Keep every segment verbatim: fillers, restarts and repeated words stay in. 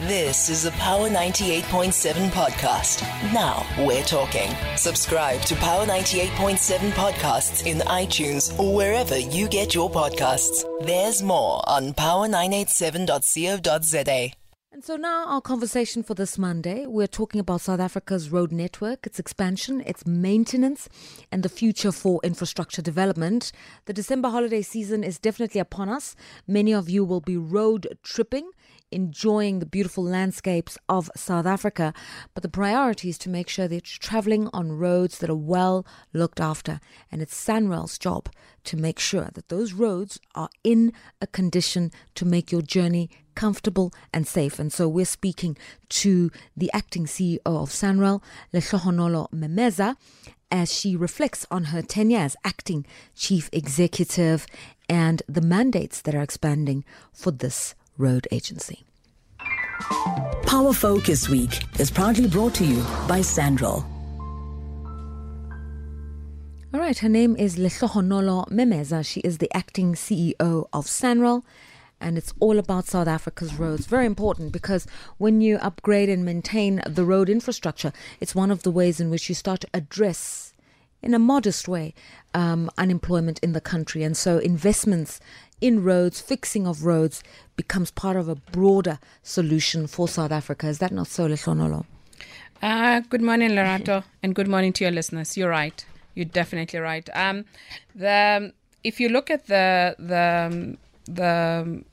This is a Power ninety-eight point seven podcast. Now we're talking. Subscribe to Power ninety-eight point seven podcasts in iTunes or wherever you get your podcasts. There's more on power nine eight seven dot co dot za. And so now our conversation for this Monday, we're talking about South Africa's road network, its expansion, its maintenance, and the future for infrastructure development. The December holiday season is definitely upon us. Many of you will be road tripping, enjoying the beautiful landscapes of South Africa. But the priority is to make sure that you're traveling on roads that are well looked after. And it's SANRAL's job to make sure that those roads are in a condition to make your journey comfortable and safe. And so we're speaking to the acting C E O of SANRAL, Lehlohonolo Memeza, as she reflects on her tenure as acting chief executive and the mandates that are expanding for this road agency. Power Focus Week is proudly brought to you by SANRAL. All right, her name is Lehlohonolo Memeza. She is the acting C E O of SANRAL. And it's all about South Africa's roads. Very important, because when you upgrade and maintain the road infrastructure, it's one of the ways in which you start to address, in a modest way, um, unemployment in the country. And so investments in roads, fixing of roads, becomes part of a broader solution for South Africa. Is that not so, Lehlohonolo? Uh, good morning, Lerato, and good morning to your listeners. You're right. You're definitely right. Um, the if you look at the the the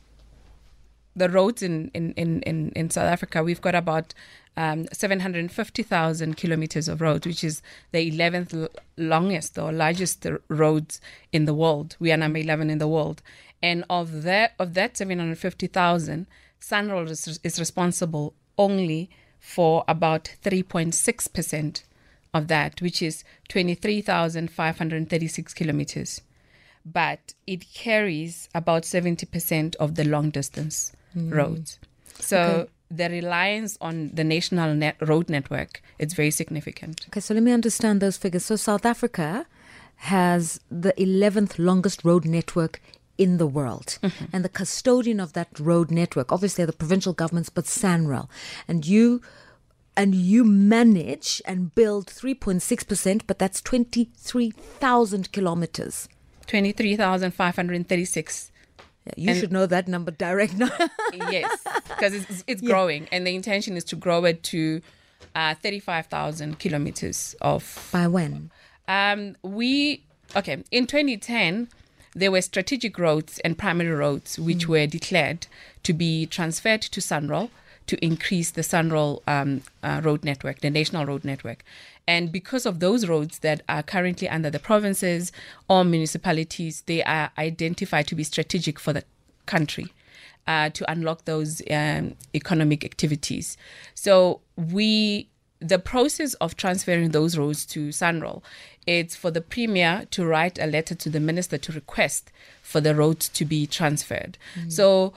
the roads in, in, in, in, in South Africa, we've got about um, seven hundred fifty thousand kilometers of roads, which is the eleventh l- longest or largest roads in the world. We are number eleven in the world. And of that, of that seven hundred fifty thousand, SANRAL is, is responsible only for about three point six percent of that, which is twenty-three thousand five hundred thirty-six kilometers. But it carries about seventy percent of the long distance mm. roads. So okay. the reliance on the national net road network is very significant. Okay, so let me understand those figures. So South Africa has the eleventh longest road network in the world. Mm-hmm. And the custodian of that road network, obviously the provincial governments, but SANRAL. And you and you manage and build three point six percent, but that's twenty-three thousand kilometers. twenty-three thousand five hundred thirty-six. Yeah, you and should know that number direct now. Yes, because it's, it's yeah. growing. And the intention is to grow it to uh, thirty-five thousand kilometers of... By when? Um, we, okay, in twenty ten, there were strategic roads and primary roads which mm. were declared to be transferred to SANRAL to increase the SANRAL um, uh, road network, the national road network. And because of those roads that are currently under the provinces or municipalities, they are identified to be strategic for the country uh, to unlock those um, economic activities. So we, the process of transferring those roads to SANRAL, it's for the Premier to write a letter to the Minister to request for the roads to be transferred. Mm. So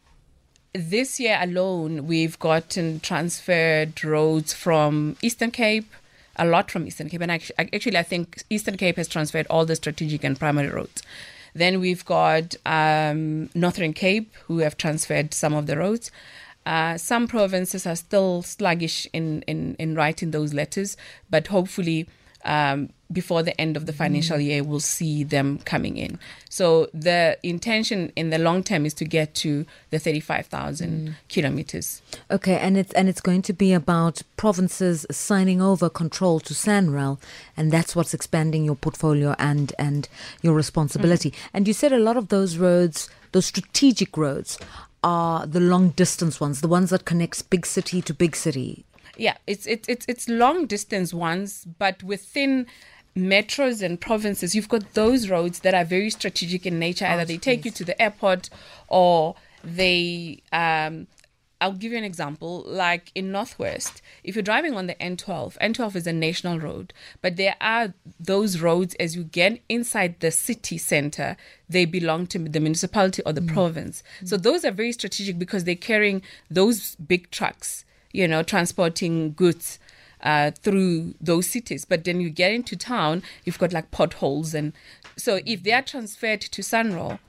this year alone, we've gotten transferred roads from Eastern Cape, a lot from Eastern Cape. And actually, actually, I think Eastern Cape has transferred all the strategic and primary roads. Then we've got um, Northern Cape, who have transferred some of the roads. Uh, some provinces are still sluggish in, in, in writing those letters, but hopefully um, before the end of the financial mm. year, we'll see them coming in. So the intention in the long term is to get to the thirty-five thousand mm. kilometers. Okay, and it's and it's going to be about provinces signing over control to SANRAL, and that's what's expanding your portfolio and, and your responsibility. Mm. And you said a lot of those roads, those strategic roads, are the long distance ones, the ones that connects big city to big city. Yeah, it's it's it's it's long distance ones, but within metros and provinces, you've got those roads that are very strategic in nature. Either they take you to the airport, or they. Um, I'll give you an example. Like in Northwest, if you're driving on the N twelve, N twelve is a national road, but there are those roads as you get inside the city center, they belong to the municipality or the mm. province. Mm. So those are very strategic because they're carrying those big trucks, you know, transporting goods uh, through those cities. But then you get into town, you've got like potholes. And so if they are transferred to SANRAL,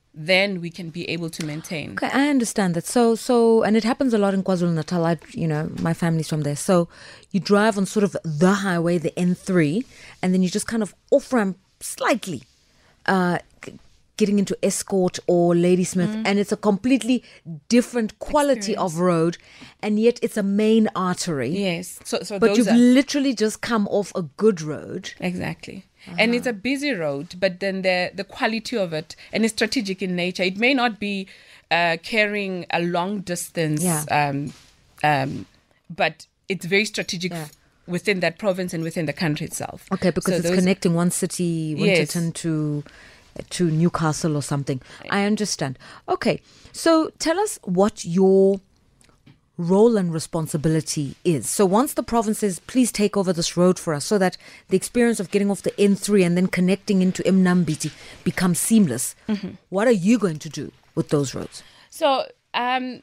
then we can be able to maintain. Okay, I understand that. So, so, and it happens a lot in KwaZulu-Natal. I, you know, my family's from there. So you drive on sort of the highway, the N three, and then you just kind of off-ramp slightly, uh, g- getting into Escort or Ladysmith, mm. and it's a completely different quality Experience. of road, and yet it's a main artery. Yes. So, so but those you've are... literally just come off a good road. Exactly. Uh-huh. And it's a busy road, but then the the quality of it, and it's strategic in nature. It may not be uh, carrying a long distance, yeah. um, um, but it's very strategic yeah. f- within that province and within the country itself. Okay, because so it's those, connecting one city, Winterton, yes. to to Newcastle or something. I understand. Okay, so tell us what your role and responsibility is. So once the province says, please take over this road for us, so that the experience of getting off the N three and then connecting into Mnambiti becomes seamless, mm-hmm. what are you going to do with those roads? So, um,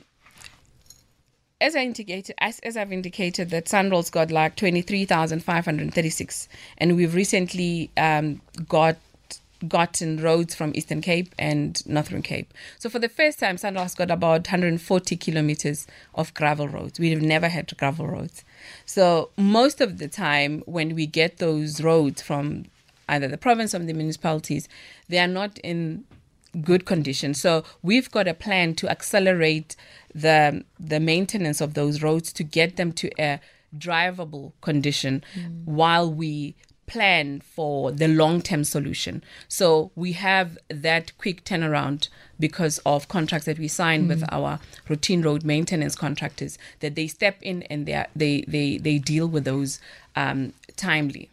as I indicated, as, as I've indicated, that SANRAL's got like twenty-three thousand five hundred thirty-six, and we've recently um, got gotten roads from Eastern Cape and Northern Cape. So for the first time, SANRAL has got about one hundred forty kilometers of gravel roads. We've never had gravel roads. So most of the time when we get those roads from either the province or the municipalities, they are not in good condition. So we've got a plan to accelerate the the maintenance of those roads to get them to a drivable condition mm. while we plan for the long-term solution. So we have that quick turnaround because of contracts that we signed mm. with our routine road maintenance contractors, that they step in and they are, they, they they deal with those um, timely.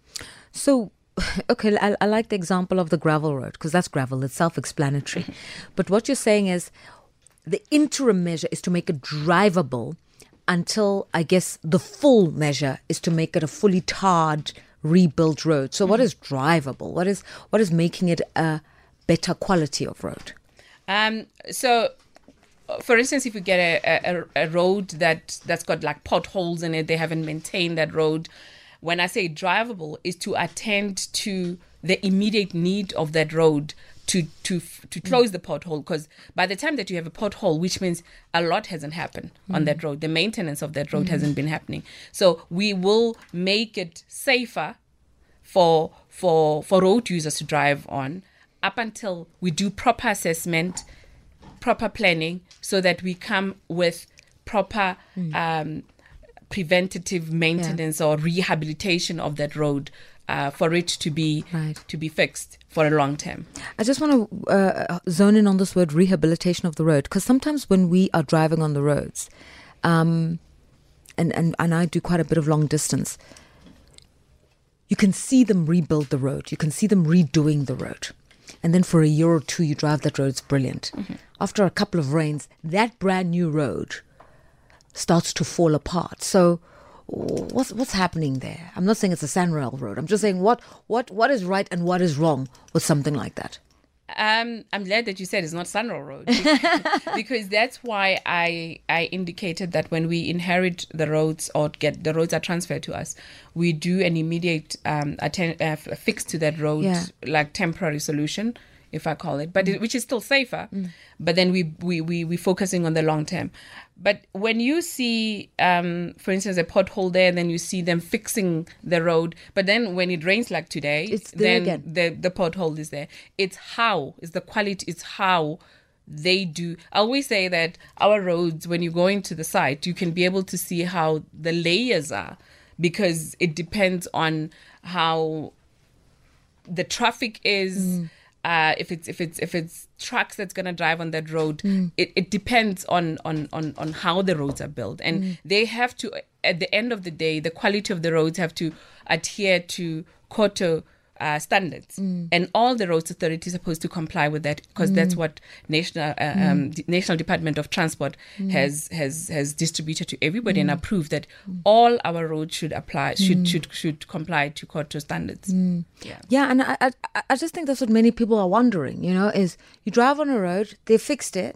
So, okay, I, I like the example of the gravel road, because that's gravel, it's self-explanatory. But what you're saying is the interim measure is to make it drivable until, I guess, the full measure is to make it a fully tarred, rebuilt road. So mm-hmm. what is drivable? What is what is making it a better quality of road? Um, so, for instance, if you get a, a, a road that, that's got like potholes in it, they haven't maintained that road. When I say drivable, is to attend to the immediate need of that road to to to close mm. the pothole, because by the time that you have a pothole, which means a lot hasn't happened mm. on that road, the maintenance of that road mm. hasn't been happening. So we will make it safer for for for road users to drive on up until we do proper assessment, proper planning, so that we come with proper mm. um, preventative maintenance yeah. or rehabilitation of that road. Uh, for it to be right. to be fixed for a long term. I just want to uh, zone in on this word rehabilitation of the road, because sometimes when we are driving on the roads, um, and, and, and I do quite a bit of long distance, you can see them rebuild the road. You can see them redoing the road. And then for a year or two, you drive that road, it's brilliant. Mm-hmm. After a couple of rains, that brand new road starts to fall apart. So What's what's happening there? I'm not saying it's a SANRAL road. I'm just saying what what what is right and what is wrong with something like that. Um, I'm glad that you said it's not SANRAL road, because that's why I I indicated that when we inherit the roads or get the roads are transferred to us, we do an immediate um atten- uh, fix to that road, yeah. like temporary solution, if I call it, but mm. it, which is still safer. Mm. But then we we we we focusing on the long term. But when you see, um, for instance, a pothole there, then you see them fixing the road. But then when it rains like today, it's there then again. the the pothole is there. It's how, it's the quality, it's how they do. I always say that our roads, when you go into the site, you can be able to see how the layers are, because it depends on how the traffic is. Mm. Uh, if it's if it's if it's trucks that's gonna drive on that road, mm. it, it depends on, on, on, on how the roads are built, and mm. they have to. At the end of the day, the quality of the roads have to adhere to KOTO uh, standards, mm. and all the roads authorities are supposed to comply with that, because mm. that's what national uh, mm. um, the National Department of Transport mm. has has has distributed to everybody mm. and approved that mm. all our roads should apply should mm. should should comply to KOTO standards. Mm. Yeah, yeah, and I, I I just think that's what many people are wondering. You know, is you drive on a road, they fixed it.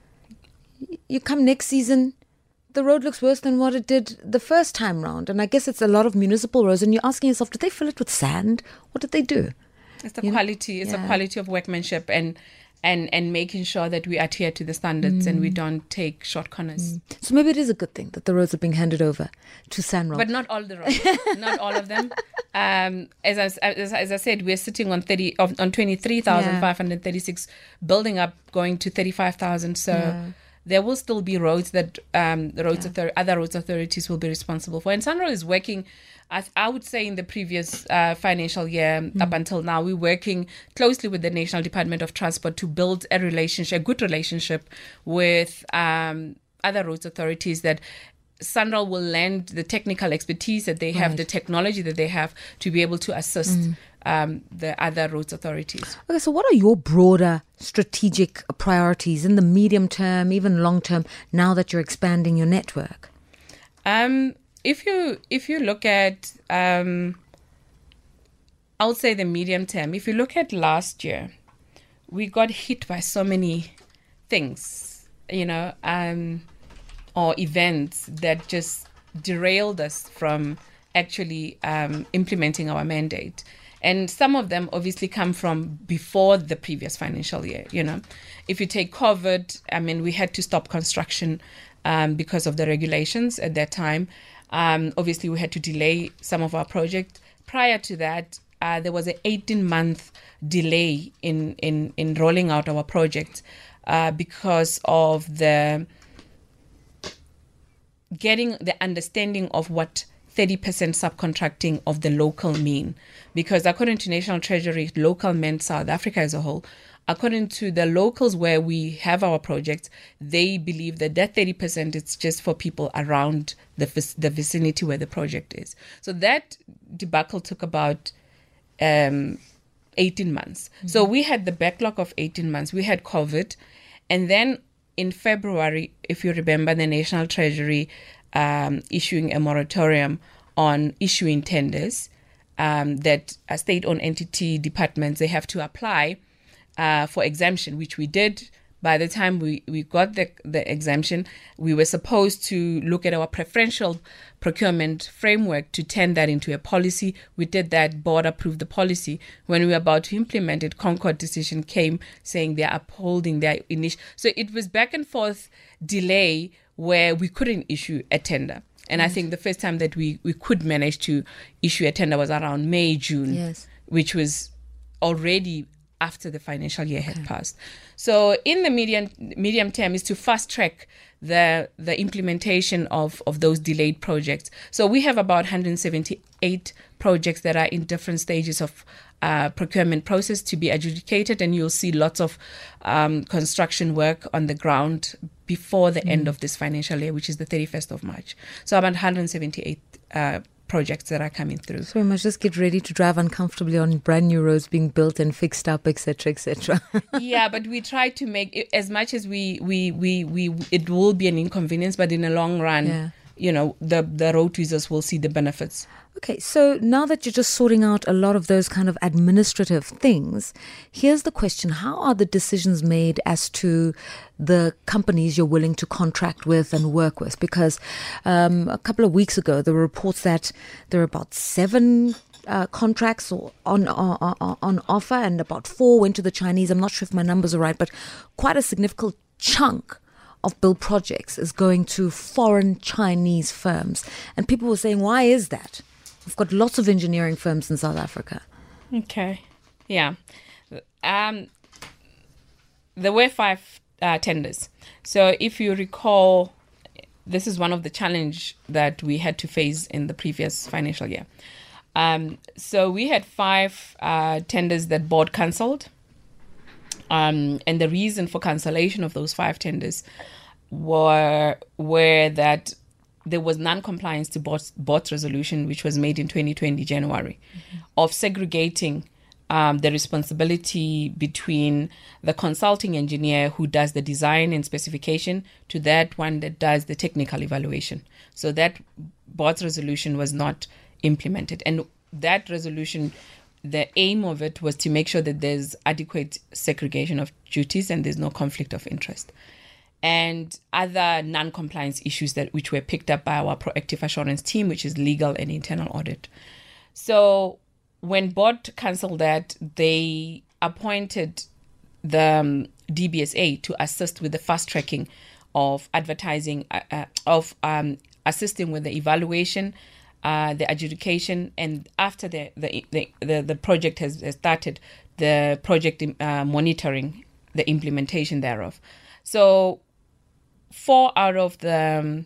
You come next season, the road looks worse than what it did the first time round. And I guess it's a lot of municipal roads. And you're asking yourself, did they fill it with sand? What did they do? It's the you quality. Know? It's yeah. the quality of workmanship. And and, and making sure that we adhere to the standards mm. and we don't take short corners. Mm. So maybe it is a good thing that the roads are being handed over to SANRAL. But not all the roads, not all of them. Um, as, I, as, as I said, we're sitting on thirty on twenty-three thousand five hundred thirty-six, yeah. building up, going to thirty-five thousand. So yeah. there will still be roads that um, the roads yeah. author- other roads authorities will be responsible for. And SANRAL is working, I, I would say, in the previous uh, financial year mm. up until now, we're working closely with the National Department of Transport to build a relationship, a good relationship with um, other roads authorities, that SANRAL will lend the technical expertise that they have, right. the technology that they have, to be able to assist mm. um, the other roads authorities. Okay, so what are your broader strategic priorities in the medium term, even long term, now that you're expanding your network? Um, if you if you look at, um, I would say the medium term. If you look at last year, we got hit by so many things, you know. Um, or events that just derailed us from actually um, implementing our mandate. And some of them obviously come from before the previous financial year, you know. If you take COVID, I mean, we had to stop construction um, because of the regulations at that time. Um, obviously, we had to delay some of our projects. Prior to that, uh, there was an eighteen-month delay in, in, in rolling out our project uh, because of the getting the understanding of what thirty percent subcontracting of the local mean. Because according to National Treasury, local meant South Africa as a whole. According to the locals where we have our projects, they believe that that thirty percent is just for people around the the vicinity where the project is. So that debacle took about um, eighteen months. Mm-hmm. So we had the backlog of eighteen months. We had COVID, and then in February, if you remember, the National Treasury um, issuing a moratorium on issuing tenders um, that a state-owned entity departments, they have to apply uh, for exemption, which we did. By the time we, we got the, the exemption, we were supposed to look at our preferential procurement framework to turn that into a policy. We did that, board approved the policy. When we were about to implement it, Concord decision came saying they're upholding their initial. So it was back and forth delay where we couldn't issue a tender. And mm. I think the first time that we, we could manage to issue a tender was around May, June, yes. which was already after the financial year had okay. passed. So in the medium medium term is to fast track the the implementation of, of those delayed projects. So we have about one hundred seventy-eight projects that are in different stages of uh, procurement process to be adjudicated, and you'll see lots of um, construction work on the ground before the mm. end of this financial year, which is the thirty-first of March. So about one hundred seventy-eight uh, projects that are coming through. So we must just get ready to drive uncomfortably on brand new roads being built and fixed up, et cetera, et cetera. Yeah, but we try to make it, as much as we, we, we, we, it will be an inconvenience, but in the long run, yeah. you know, the, the road users will see the benefits. Okay, so now that you're just sorting out a lot of those kind of administrative things, here's the question. How are the decisions made as to the companies you're willing to contract with and work with? Because um, a couple of weeks ago, there were reports that there are about seven uh, contracts on, on, on offer, and about four went to the Chinese. I'm not sure if my numbers are right, but quite a significant chunk of build projects is going to foreign Chinese firms. And people were saying, why is that? We've got lots of engineering firms in South Africa. Okay. Yeah. Um, there were five uh, tenders. So if you recall, this is one of the challenge that we had to face in the previous financial year. Um, so we had five uh, tenders that board cancelled. Um, and the reason for cancellation of those five tenders were, were that there was non-compliance to board's, board's resolution, which was made in twenty twenty, January, mm-hmm. of segregating um, the responsibility between the consulting engineer who does the design and specification to that one that does the technical evaluation. So that board's resolution was not implemented. And that resolution, the aim of it was to make sure that there's adequate segregation of duties and there's no conflict of interest. And other non-compliance issues that which were picked up by our proactive assurance team, which is legal and internal audit. So when board cancelled that, they appointed the um, D B S A to assist with the fast tracking of advertising, uh, uh, of um, assisting with the evaluation, uh, the adjudication, and after the the the, the, the project has, has started, the project uh, monitoring, the implementation thereof. So four out of the um,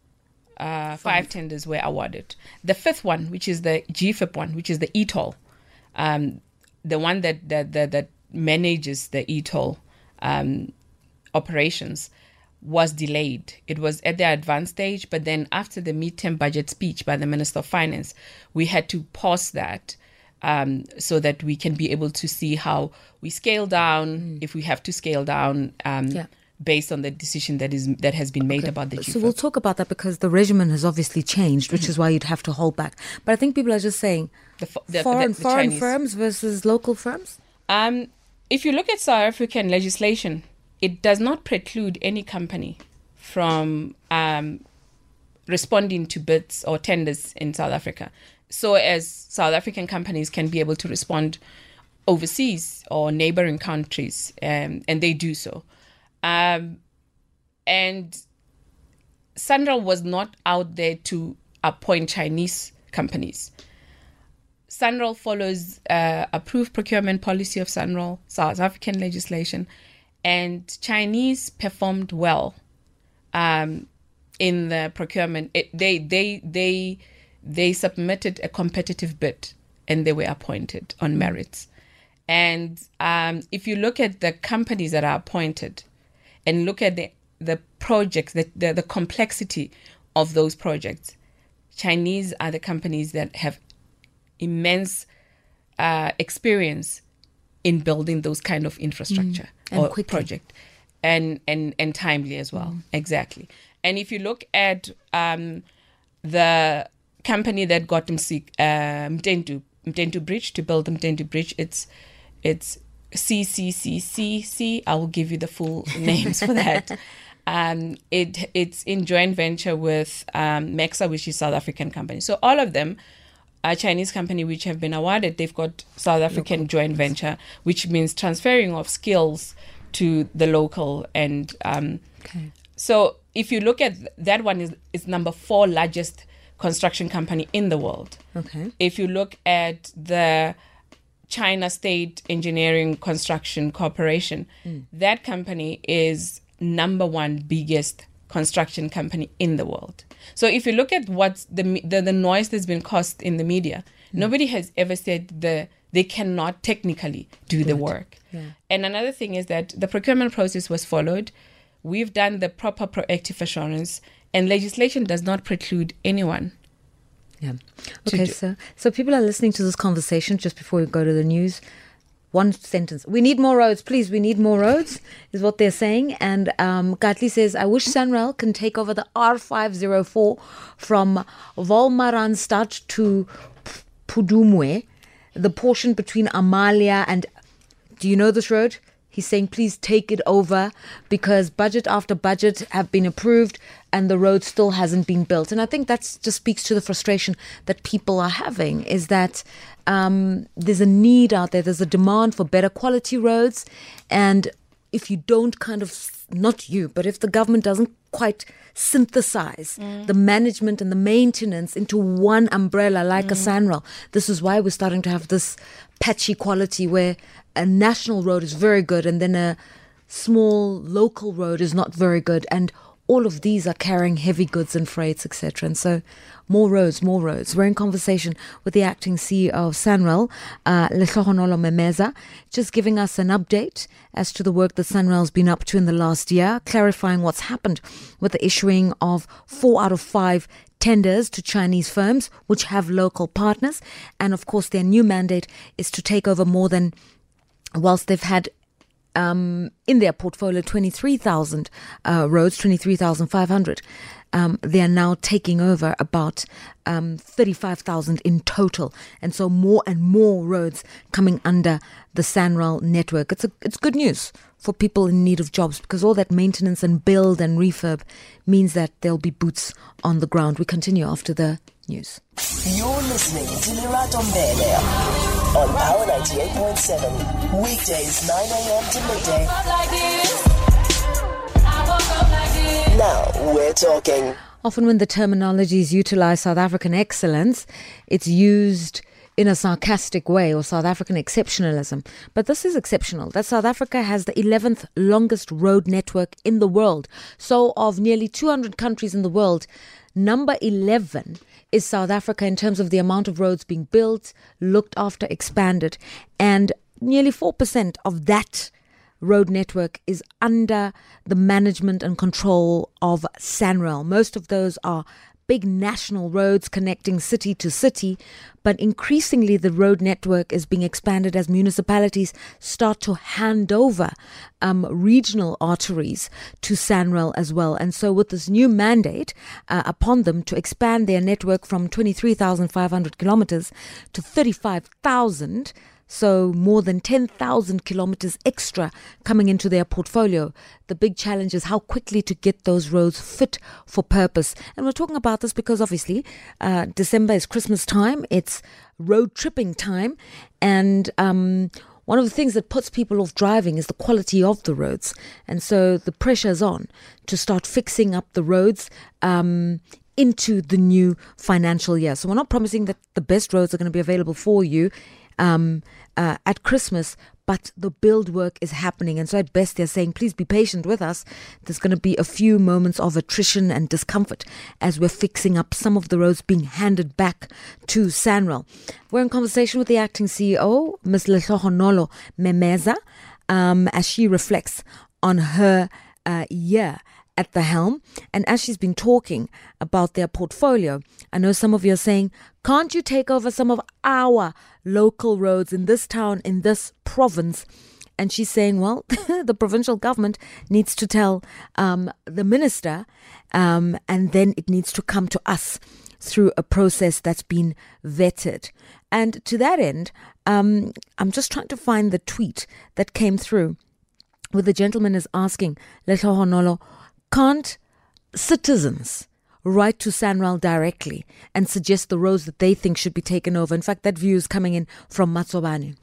uh, five tenders were awarded. The fifth one, which is the G F I P one, which is the e-toll, um, the one that that that, that manages the e-toll um, operations, was delayed. It was at the advanced stage, but then after the midterm budget speech by the Minister of Finance, we had to pause that um, so that we can be able to see how we scale down, mm. if we have to scale down, um, yeah. based on the decision that is that has been made okay. about the G F I P. So we'll talk about that because the regimen has obviously changed, which mm-hmm. is why you'd have to hold back. But I think people are just saying the, the, foreign, the, the foreign firms versus local firms? Um, if you look at South African legislation, it does not preclude any company from um, responding to bids or tenders in South Africa, so as South African companies can be able to respond overseas or neighboring countries, um, and they do so. Um, and SANRAL was not out there to appoint Chinese companies. SANRAL follows uh, approved procurement policy of SANRAL, South African legislation, and Chinese performed well um, in the procurement. It, they they they they submitted a competitive bid and they were appointed on merits. And um, if you look at the companies that are appointed and look at the the projects, the, the the complexity of those projects, Chinese are the companies that have immense uh, experience in building those kind of infrastructure mm, or quickly. project, and, and and timely as well. Mm. Exactly. And if you look at um, the company that got Msi, uh, Mtentu, Mtentu Bridge, to build the Mtentu Bridge, it's it's C C C C C. I will give you the full names for that. Um, it it's in joint venture with um, MEXA, which is South African company. So all of them, a Chinese company which have been awarded, they've got South African local joint venture, which means transferring of skills to the local. And um, okay. so if you look at th- that one, is is number four largest construction company in the world. Okay. If you look at the China State Engineering Construction Corporation, mm. that company is number one biggest construction company in the world. So if you look at what's the the, the noise that's been caused in the media, mm. nobody has ever said the they cannot technically do Good. the work. Yeah. And another thing is that the procurement process was followed. We've done the proper proactive assurance, and legislation does not preclude anyone. Yeah. Okay, so so people are listening to this conversation just before we go to the news. One sentence. We need more roads, please. We need more roads, is what they're saying. And um, Katli says, I wish SANRAL can take over the R five oh four from Wolmaranstad to Pudumwe, the portion between Amalia and... Do you know this road? He's saying, please take it over because budget after budget have been approved and the road still hasn't been built. And I think that just speaks to the frustration that people are having, is that um, there's a need out there. There's a demand for better quality roads. And if you don't kind of, not you, but if the government doesn't quite synthesize mm. the management and the maintenance into one umbrella like mm. a SANRAL, this is why we're starting to have this patchy quality where a national road is very good and then a small local road is not very good, and all of these are carrying heavy goods and freights, et cetera. And so more roads, more roads. We're in conversation with the acting C E O of SANRAL, uh, Lehlohonolo Memeza, just giving us an update as to the work that SANRAL's been up to in the last year, clarifying what's happened with the issuing of four out of five tenders to Chinese firms, which have local partners. And of course, their new mandate is to take over more than, whilst they've had um, in their portfolio twenty-three thousand uh, roads, twenty-three thousand five hundred, um, they are now taking over about um, thirty-five thousand in total. And so more and more roads coming under the SANRAL network. It's a, it's good news for people in need of jobs, because all that maintenance and build and refurb means that there'll be boots on the ground. We continue after the News. You're listening to Lerato Mbele on Power ninety-eight point seven. Weekdays nine a.m. to midday. Now we're talking. Often when the terminology is utilized, South African excellence, it's used in a sarcastic way, or South African exceptionalism. But this is exceptional, that South Africa has the eleventh longest road network in the world. So of nearly two hundred countries in the world, number eleven is South Africa in terms of the amount of roads being built, looked after, expanded. And nearly four percent of that road network is under the management and control of SANRAL. Most of those are big national roads connecting city to city, but increasingly the road network is being expanded as municipalities start to hand over um, regional arteries to SANRAL as well. And so with this new mandate uh, upon them to expand their network from twenty-three thousand five hundred kilometers to thirty-five thousand, so more than ten thousand kilometers extra coming into their portfolio. The big challenge is how quickly to get those roads fit for purpose. And we're talking about this because obviously uh, December is Christmas time. It's road tripping time. And um, one of the things that puts people off driving is the quality of the roads. And so the pressure is on to start fixing up the roads um, into the new financial year. So we're not promising that the best roads are going to be available for you Um, uh, at Christmas, but the build work is happening. And so at best they're saying, please be patient with us. There's going to be a few moments of attrition and discomfort as we're fixing up some of the roads being handed back to SANRAL. We're in conversation with the acting C E O, Miz Lehlohonolo Memeza, um, as she reflects on her uh, year at the helm. And as she's been talking about their portfolio, I know some of you are saying, can't you take over some of our local roads in this town, in this province? And she's saying, well, the provincial government needs to tell um, the minister, um, and then it needs to come to us through a process that's been vetted. And to that end, um, I'm just trying to find the tweet that came through where the gentleman is asking Lehlohonolo, can't citizens write to SANRAL directly and suggest the roads that they think should be taken over? In fact, that view is coming in from Matsobane.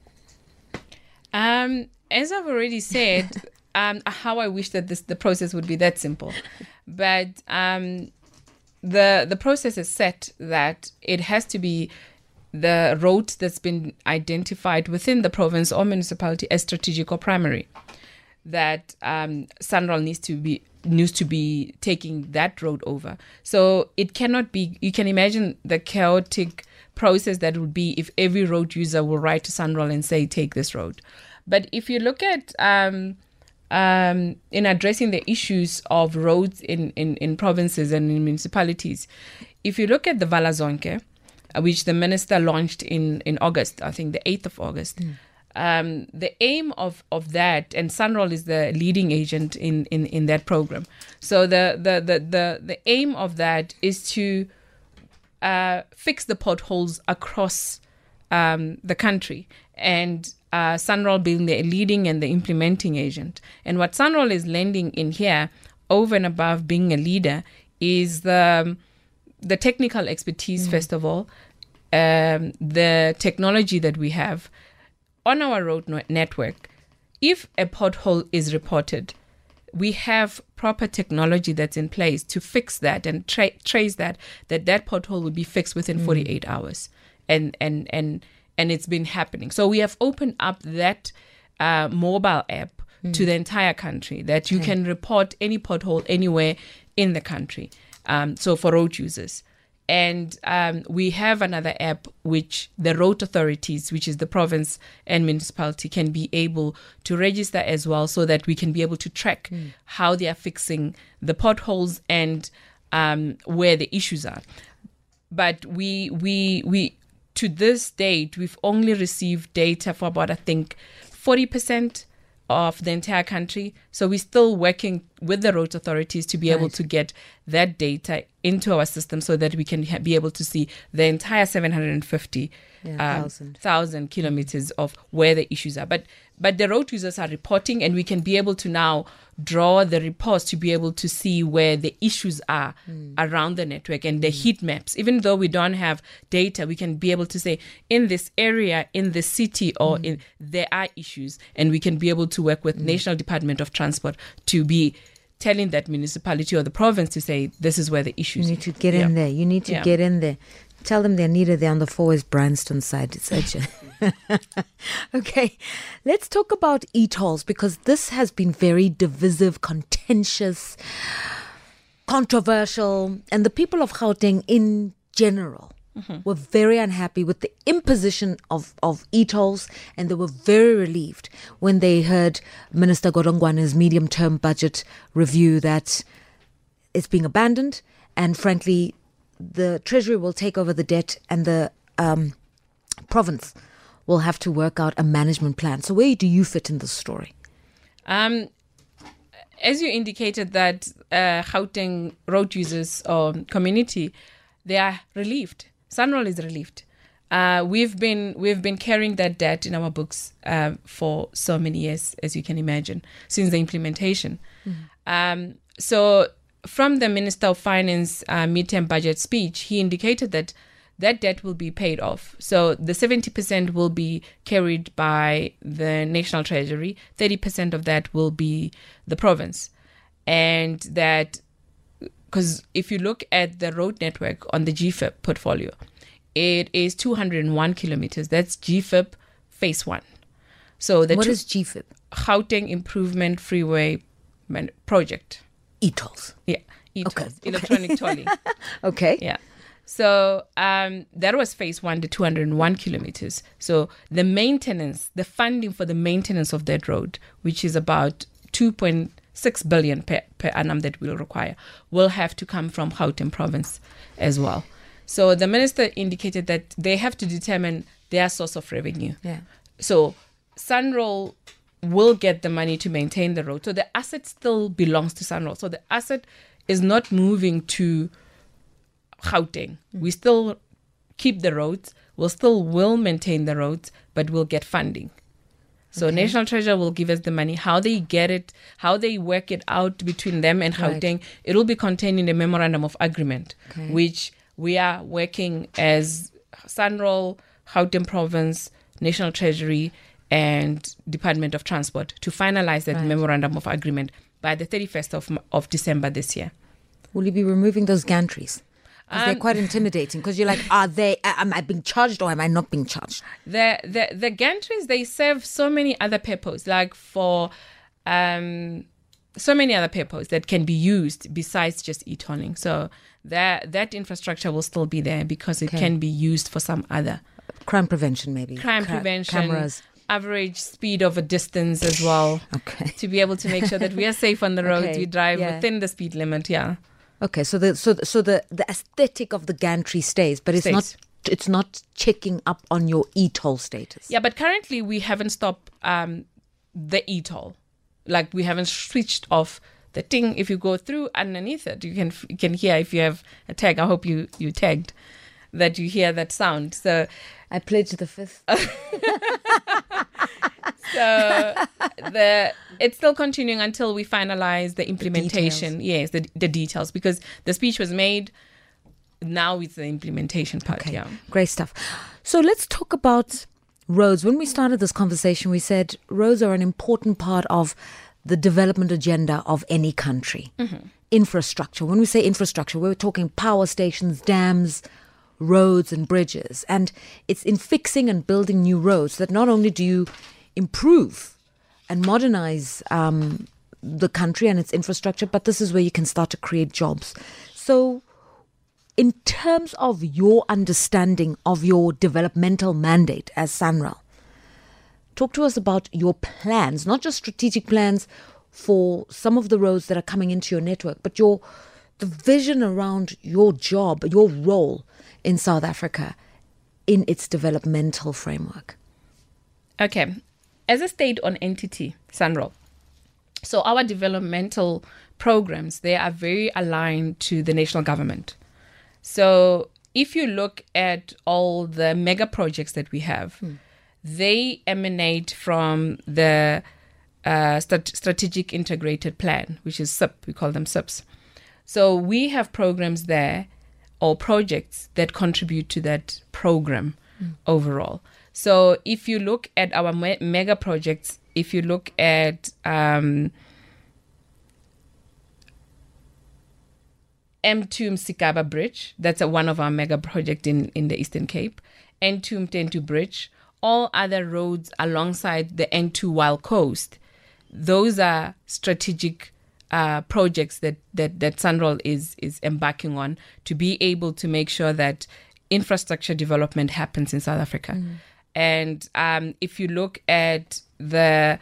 Um, as I've already said, um, how I wish that this the process would be that simple. But um, the the process is set that it has to be the road that's been identified within the province or municipality as strategic or primary, that um, SANRAL needs to be needs to be taking that road over. So it cannot be, you can imagine the chaotic process that would be if every road user will write to SANRAL and say, take this road. But if you look at, um, um, in addressing the issues of roads in, in, in provinces and in municipalities, if you look at the Vala Zonke, uh, which the minister launched in, in August, I think the eighth of August, mm. Um, the aim of, of that, and SANRAL is the leading agent in, in, in that program. So the, the, the, the, the aim of that is to uh, fix the potholes across um, the country, and uh, SANRAL being the leading and the implementing agent. And what SANRAL is lending in here, over and above being a leader, is the, the technical expertise, mm. first of all, um, the technology that we have on our road network. If a pothole is reported, we have proper technology that's in place to fix that and tra- trace that, that that pothole will be fixed within mm. forty-eight hours. And, and, and, and it's been happening. So we have opened up that uh, mobile app mm. to the entire country, that you okay. can report any pothole anywhere in the country. Um, so for road users. And um, we have another app which the road authorities, which is the province and municipality, can be able to register as well, so that we can be able to track mm. how they are fixing the potholes and um, where the issues are. But we, we, we, to this date, we've only received data for about, I think, forty percent of the entire country. So we're still working with the road authorities to be right. able to get that data into our system so that we can ha- be able to see the entire seven hundred fifty yeah, um, thousand. thousand kilometers of where the issues are. But but the road users are reporting, and we can be able to now draw the reports to be able to see where the issues are mm. around the network and the mm. heat maps. Even though we don't have data, we can be able to say in this area, in the city, or mm. in there are issues, and we can be able to work with mm. National Department of Transport to be telling that municipality or the province to say this is where the issues. You need to get yeah. in there. You need to yeah. get in there. Tell them they're needed there on the four West Bryanston side. It's urgent. Okay, let's talk about e-tolls, because this has been very divisive, contentious, controversial, and the people of Gauteng in general mm-hmm. were very unhappy with the imposition of, of e-tolls, and they were very relieved when they heard Minister Godongwane's medium-term budget review that it's being abandoned, and frankly, the Treasury will take over the debt, and the um, province will have to work out a management plan. So where do you fit in this story? Um, as you indicated that uh, Gauteng road users or community, they are relieved. Sanral is relieved. Uh, we've been we've been carrying that debt in our books uh, for so many years, as you can imagine, since the implementation. Mm-hmm. Um, so from the Minister of Finance uh, midterm budget speech, he indicated that that debt will be paid off. So the seventy percent will be carried by the National Treasury, thirty percent of that will be the province. And that, because if you look at the road network on the G F I P portfolio, it is two hundred one kilometers. That's G F I P phase one. So the what two, is G F I P? Gauteng Improvement Freeway Man- Project. E-tolls. Yeah, e-tolls, okay. electronic okay. tolling. Okay. Yeah. So um, that was phase one, the two hundred one kilometers. So the maintenance, the funding for the maintenance of that road, which is about two point six billion per, per annum that we'll require, will have to come from Gauteng province as well. So the minister indicated that they have to determine their source of revenue. Yeah. So Sanral will get the money to maintain the road. So the asset still belongs to Sanral. So the asset is not moving to Gauteng. Mm. We still keep the roads. We'll still will maintain the roads, but we'll get funding. So okay. National Treasury will give us the money. How they get it, how they work it out between them and Gauteng, right. It will be contained in the memorandum of agreement, okay. which we are working as Sanral, Gauteng Province, National Treasury, and Department of Transport to finalize that right. memorandum of agreement by the thirty-first of, of December this year. Will you be removing those gantries? Because um, they're quite intimidating. Because you're like, are they? Am I being charged or am I not being charged? The the the gantries, they serve so many other purposes, like for um so many other purposes that can be used besides just e-tolling. So that that infrastructure will still be there because it okay. can be used for some other crime prevention, maybe crime Ca- prevention, cameras. Average speed of a distance as well. Okay. To be able to make sure that we are safe on the roads, okay. we drive yeah. within the speed limit. Yeah. Okay, so the so the, so the, the aesthetic of the gantry stays, but it's stays. not it's not checking up on your e-toll status. Yeah, but currently we haven't stopped um, the e-toll. Like we haven't switched off the thing. If you go through underneath it, you can you can hear if you have a tag. I hope you you tagged that you hear that sound. So I pledge the fifth. So the it's still continuing until we finalize the implementation. The yes, the the details, because the speech was made. Now it's the implementation part. Okay. Yeah, great stuff. So let's talk about roads. When we started this conversation, we said roads are an important part of the development agenda of any country. Mm-hmm. Infrastructure. When we say infrastructure, we're talking power stations, dams, roads and bridges. And it's in fixing and building new roads that not only do you improve and modernize um, the country and its infrastructure, but this is where you can start to create jobs. So in terms of your understanding of your developmental mandate as Sanral, talk to us about your plans, not just strategic plans for some of the roads that are coming into your network, but your the vision around your job, your role in South Africa in its developmental framework. Okay. As a state-owned entity, Sanral, So our developmental programs, they are very aligned to the national government. So if you look at all the mega projects that we have, hmm. they emanate from the uh, St- Strategic Integrated Plan, which is S I P. We call them S I Ps. So we have programs there or projects that contribute to that program hmm. overall. So if you look at our me- mega projects, if you look at um, M two Msikaba Bridge, that's a, one of our mega projects in, in the Eastern Cape, N two Mtentu Bridge, all other roads alongside the N two Wild Coast, those are strategic uh, projects that, that, that SANROL is, is embarking on to be able to make sure that infrastructure development happens in South Africa. Mm. And um, if you look at the,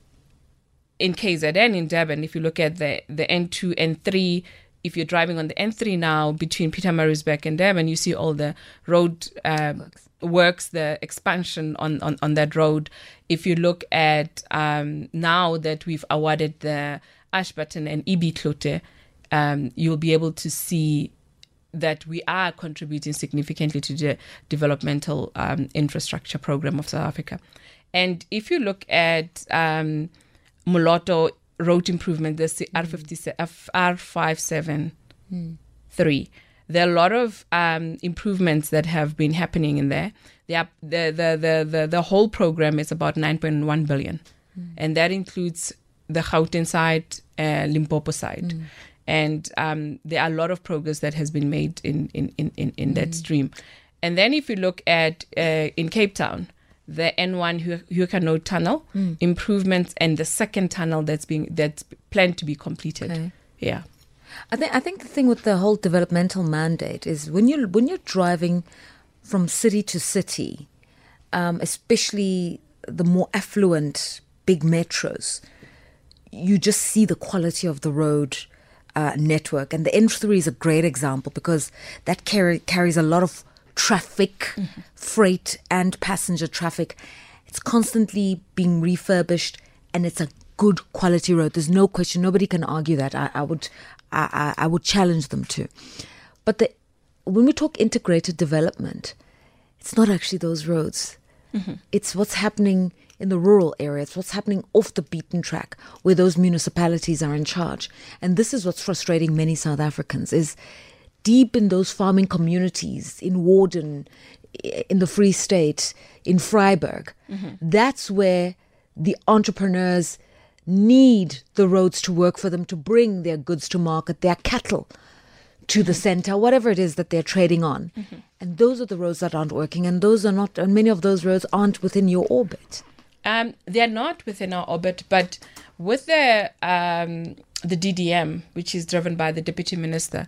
in K Z N, in Durban, if you look at the, the N two, N three, if you're driving on the N three now between Pietermaritzburg and Durban, you see all the road uh, works. works, the expansion on, on, on that road. If you look at um, now that we've awarded the Ashburton and Ibiklote, um, you'll be able to see that we are contributing significantly to the developmental um, infrastructure program of South Africa. And if you look at um, Moloto road improvement, there's the mm. R five seven three. Mm. There are a lot of um, improvements that have been happening in there. They are, the, the, the, the, the whole program is about nine point one billion. Mm. And that includes the Gauteng side, uh, Limpopo side. Mm. And um, there are a lot of progress that has been made in, in, in, in, in mm. that stream. And then if you look at uh, in Cape Town, the N one Huguenot Tunnel mm. improvements and the second tunnel that's being that's planned to be completed. Okay. Yeah. I think I think the thing with the whole developmental mandate is when you when you're driving from city to city, um, especially the more affluent big metros, you just see the quality of the road uh, network, and the N three is a great example because that carry, carries a lot of traffic, mm-hmm. freight and passenger traffic. It's constantly being refurbished, and it's a good quality road. There's no question. Nobody can argue that. I, I would, I, I would challenge them to. But the, when we talk integrated development, it's not actually those roads. Mm-hmm. It's what's happening in the rural areas, what's happening off the beaten track where those municipalities are in charge. And this is what's frustrating many South Africans is deep in those farming communities, in Warden, in the Free State, in Vryburg. Mm-hmm. That's where the entrepreneurs need the roads to work for them to bring their goods to market, their cattle to the center, whatever it is that they're trading on. Mm-hmm. And those are the roads that aren't working, and those are not, and many of those roads aren't within your orbit. Um, they're not within our orbit, but with the um, the D D M, which is driven by the Deputy Minister,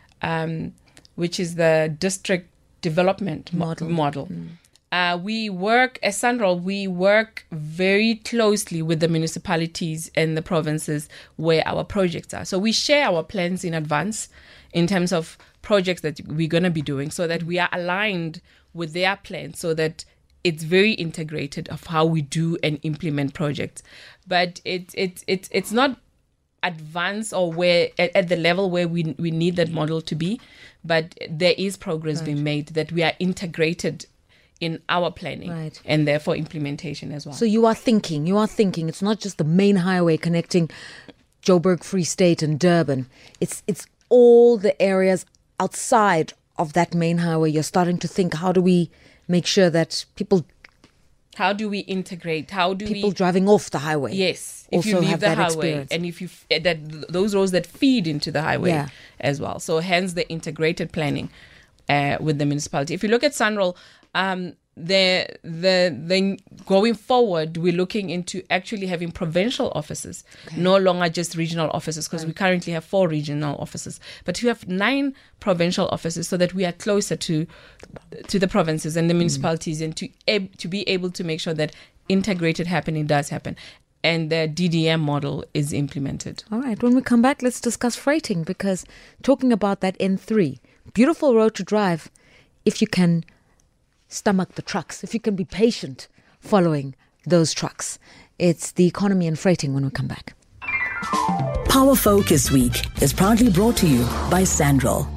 um, which is the District Development Model, model. Mm. Uh, we work, as SANROL, we work very closely with the municipalities and the provinces where our projects are. So we share our plans in advance in terms of projects that we're going to be doing so that we are aligned with their plans so that it's very integrated of how we do and implement projects. But it, it, it, it's not advanced or where at, at the level where we we need that model to be, but there is progress right. being made that we are integrated in our planning right. and therefore implementation as well. So you are thinking, you are thinking, it's not just the main highway connecting Joburg, Free State and Durban. It's it's all the areas outside of that main highway. You're starting to think, how do we make sure that people... How do we integrate? How do people we... People driving off the highway. Yes. If you leave the highway experience. And if you... that those roads that feed into the highway yeah. as well. So hence the integrated planning uh, with the municipality. If you look at SANROL, um, the, the, the going forward, we're looking into actually having provincial offices, okay. no longer just regional offices, because right. we currently have four regional offices. But we have nine provincial offices so that we are closer to to the provinces and the municipalities mm. and to ab- to be able to make sure that integrated happening does happen. And the D D M model is implemented. All right. When we come back, let's discuss freighting, because talking about that N three, beautiful road to drive if you can stomach the trucks, if you can be patient following those trucks. It's the economy and freighting when we come back. Power Focus Week is proudly brought to you by Sandrol.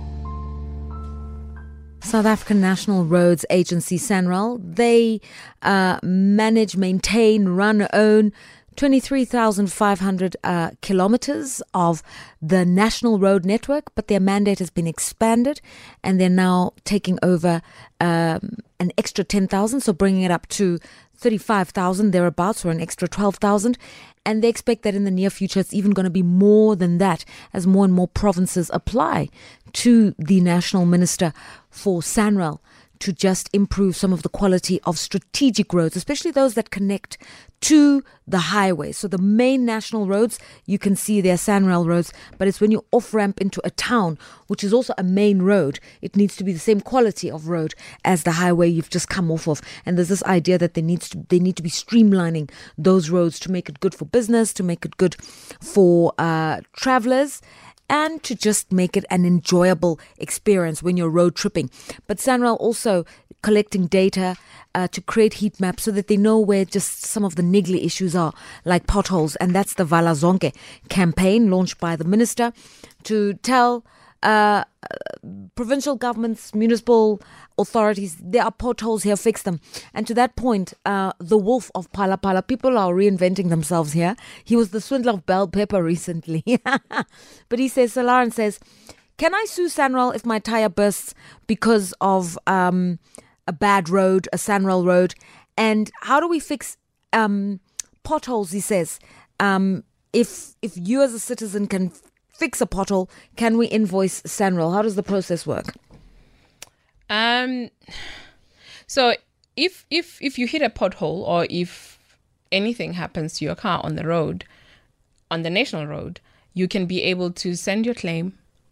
South African National Roads Agency, SANRAL, they uh, manage, maintain, run, own twenty-three thousand five hundred uh, kilometers of the national road network, but their mandate has been expanded and they're now taking over um, an extra ten thousand, so bringing it up to thirty-five thousand thereabouts, or an extra twelve thousand. And they expect that in the near future, it's even going to be more than that as more and more provinces apply to the National Minister for SANRAL to just improve some of the quality of strategic roads, especially those that connect to the highway. So the main national roads, you can see they're SANRAL roads, but it's when you off-ramp into a town, which is also a main road, it needs to be the same quality of road as the highway you've just come off of. And there's this idea that they needs to, they need to be streamlining those roads to make it good for business, to make it good for uh, travelers, and to just make it an enjoyable experience when you're road tripping. But SANRAL also collecting data uh, to create heat maps so that they know where just some of the niggly issues are, like potholes. And that's the Vala Zonke campaign launched by the minister to tell uh, provincial governments, municipal authorities, there are potholes here, fix them. And to that point, uh, the wolf of Phala Phala, people are reinventing themselves here. He was the swindler of Bell Pepper recently. But he says, Salaran says, can I sue SANRAL if my tire bursts because of um, a bad road, a SANRAL road? And how do we fix um, potholes, he says. Um, if if you as a citizen can fix a pothole, can we invoice SANRAL? How does the process work? Um, so if if if you hit a pothole, or if anything happens to your car on the road, on the national road, you can be able to send your claim,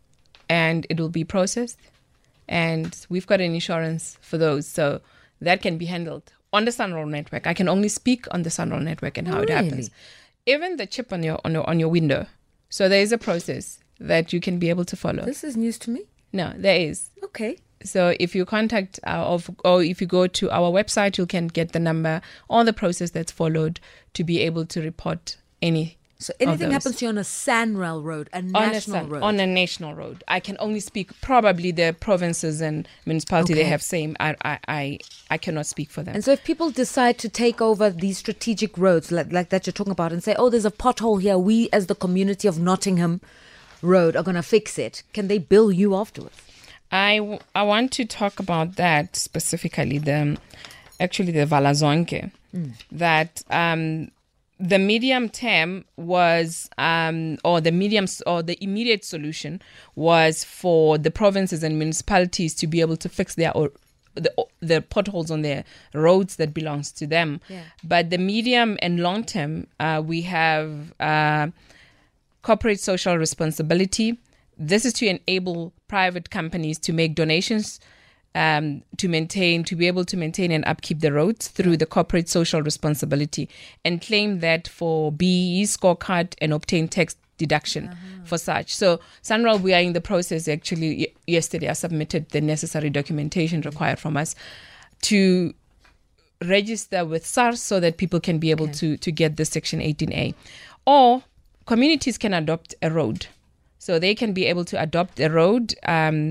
and it will be processed. And we've got an insurance for those, so that can be handled on the SANRAL network. I can only speak on the SANRAL network and how Really? it happens. Even the chip on your on your on your window. So there is a process that you can be able to follow. This is news to me. No, there is. Okay. So if you contact our, of, or if you go to our website, you can get the number or the process that's followed to be able to report any. So of anything those. happens to you on a SANRAL road, a on national a, san- road. on a national road. I can only speak, probably the provinces and municipality, Okay. they have same. I, I, I, I cannot speak for them. And so if people decide to take over these strategic roads like, like that you're talking about and say, oh, there's a pothole here, we as the community of Nottingham Road are going to fix it, can they bill you afterwards? I, w- I want to talk about that specifically, the actually the Vala Zonke, mm. that um, the medium term was, um, or the medium, or the immediate solution was for the provinces and municipalities to be able to fix their or, the the potholes on their roads that belongs to them. Yeah. But the medium and long term, uh, we have uh, corporate social responsibility. This is to enable private companies to make donations um, to maintain, to be able to maintain and upkeep the roads through the corporate social responsibility, and claim that for B E E scorecard and obtain tax deduction uh-huh. for such. So SANRAL, we are in the process. Actually, y- yesterday I submitted the necessary documentation required from us to register with SARS so that people can be able Okay. to, to get the Section eighteen A. Or communities can adopt a road. So they can be able to adopt a road, um,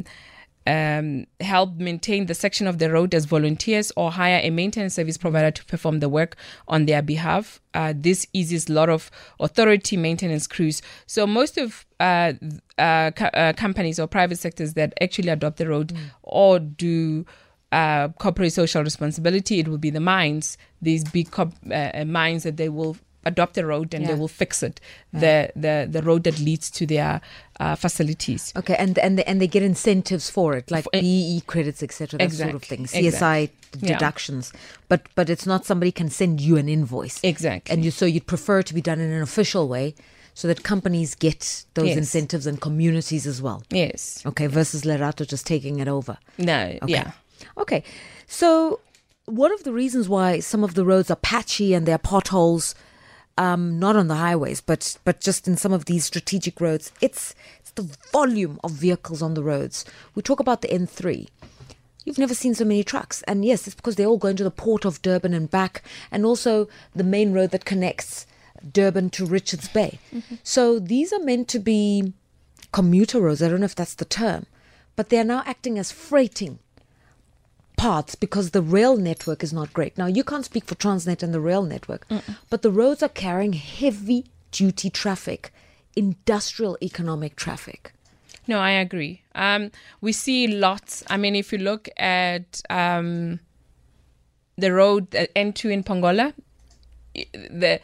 um, help maintain the section of the road as volunteers, or hire a maintenance service provider to perform the work on their behalf. Uh, this eases a lot of authority maintenance crews. So most of uh, uh, co- uh, companies or private sectors that actually adopt the road mm. or do uh, corporate social responsibility, it will be the mines, these big co- uh, mines that they will adopt the road and Yeah. they will fix it, the the the road that leads to their uh, facilities. Okay, and and they, and they get incentives for it, like For- B E E credits, et cetera, that sort of Exactly, thing, C S I exactly. Yeah. deductions. But but it's not somebody can send you an invoice. Exactly. And you so you'd prefer it to be done in an official way, so that companies get those Yes. incentives and communities as well. Yes. Okay, versus Lerato just taking it over. No. Okay. Yeah. Okay, so one of the reasons why some of the roads are patchy and there are potholes, um, not on the highways, but but just in some of these strategic roads, it's it's the volume of vehicles on the roads. We talk about the N three. You've never seen so many trucks. And yes, it's because they're all going to the port of Durban and back, and also the main road that connects Durban to Richards Bay. Mm-hmm. So these are meant to be commuter roads. I don't know if that's the term, but they are now acting as freighting paths because the rail network is not great. Now, you can't speak for Transnet and the rail network, Mm-mm. but the roads are carrying heavy duty traffic, industrial economic traffic. No, I agree. Um, we see lots. I mean, if you look at um, the road at N two in Pongola, the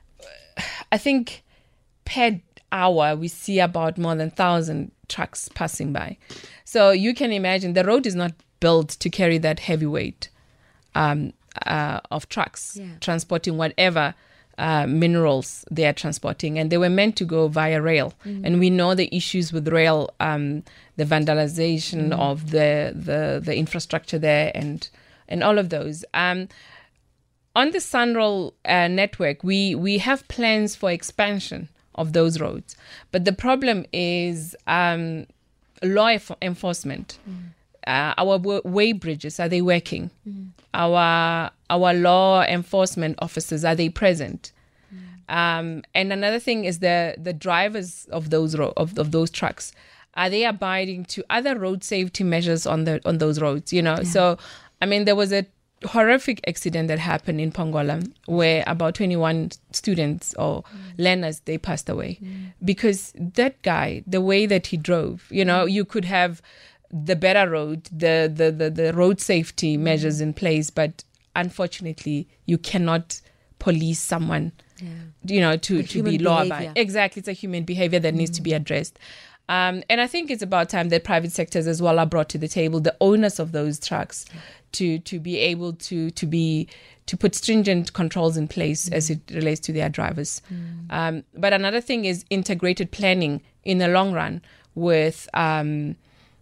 I think per hour we see about more than one thousand trucks passing by. So you can imagine the road is not built to carry that heavy weight um, uh, of trucks yeah. transporting whatever uh, minerals they are transporting. And they were meant to go via rail. Mm. And we know the issues with rail, um, the vandalization mm. of the, the, the infrastructure there and and all of those. Um, on the Sunroll uh, network, we, we have plans for expansion of those roads. But the problem is um, law enf- enforcement. Mm. Uh, our w- way bridges, are they working? Mm. Our our law enforcement officers, are they present? Mm. Um, and another thing is the the drivers of those ro- of, of those trucks, are they abiding to other road safety measures on the on those roads? You know, yeah. So I mean, there was a horrific accident that happened in Pongola where about twenty-one students or mm. learners, they passed away mm. because that guy, the way that he drove, you know, you could have the better road, the, the, the, the road safety measures mm. in place, but unfortunately you cannot police someone, yeah. you know, to, to be law abiding. Exactly. It's a human behavior that mm. needs to be addressed. Um, and I think it's about time that private sectors as well are brought to the table, the owners of those trucks, yeah. to, to be able to, to be, to put stringent controls in place mm. as it relates to their drivers. Mm. Um, but another thing is integrated planning in the long run with, um,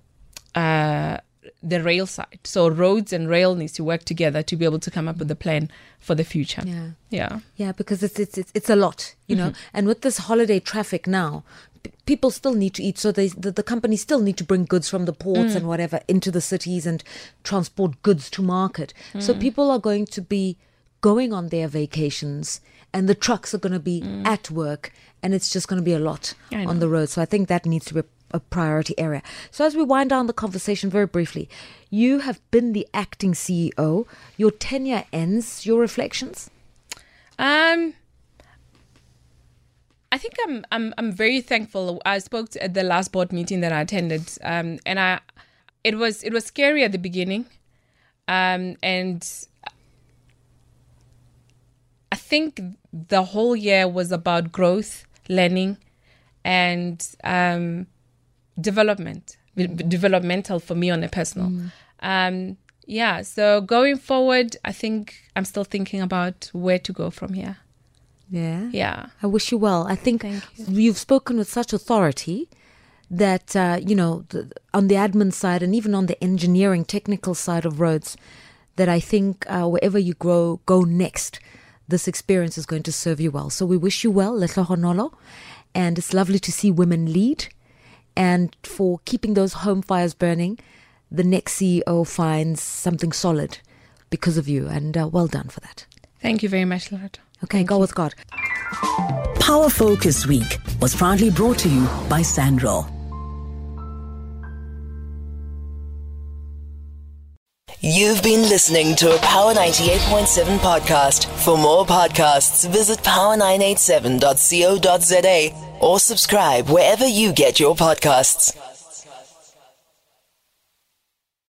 Uh, the rail side. So roads and rail needs to work together to be able to come up with a plan for the future. Yeah, yeah, yeah. Because it's it's it's, it's a lot, you mm-hmm. know. And with this holiday traffic now, p- people still need to eat. So they the, the companies still need to bring goods from the ports mm. and whatever into the cities and transport goods to market. Mm. So people are going to be going on their vacations, and the trucks are going to be mm. at work, and it's just going to be a lot on the road. So I think that needs to be a priority area. So as we wind down the conversation very briefly, you have been the acting C E O. Your tenure ends. Your reflections? Um, I think I'm I'm I'm very thankful. I spoke to, at the last board meeting that I attended, um, and I it was it was scary at the beginning, um, and I think the whole year was about growth, learning, and um. development, mm. developmental for me on a personal. Mm. Um, yeah, so going forward, I think I'm still thinking about where to go from here. Yeah. Yeah. I wish you well. I think Thank you. You've spoken with such authority that, uh, you know, the, on the admin side and even on the engineering, technical side of roads, that I think uh, wherever you grow, go next, this experience is going to serve you well. So we wish you well, Lehlohonolo, and it's lovely to see women lead. And for keeping those home fires burning, the next C E O finds something solid because of you. And uh, well done for that. Thank you very much, Loretta. Okay, Thank go you. with God. Power Focus Week was proudly brought to you by Sandro. You've been listening to a Power ninety-eight point seven podcast. For more podcasts, visit power nine eight seven dot co dot za or subscribe wherever you get your podcasts.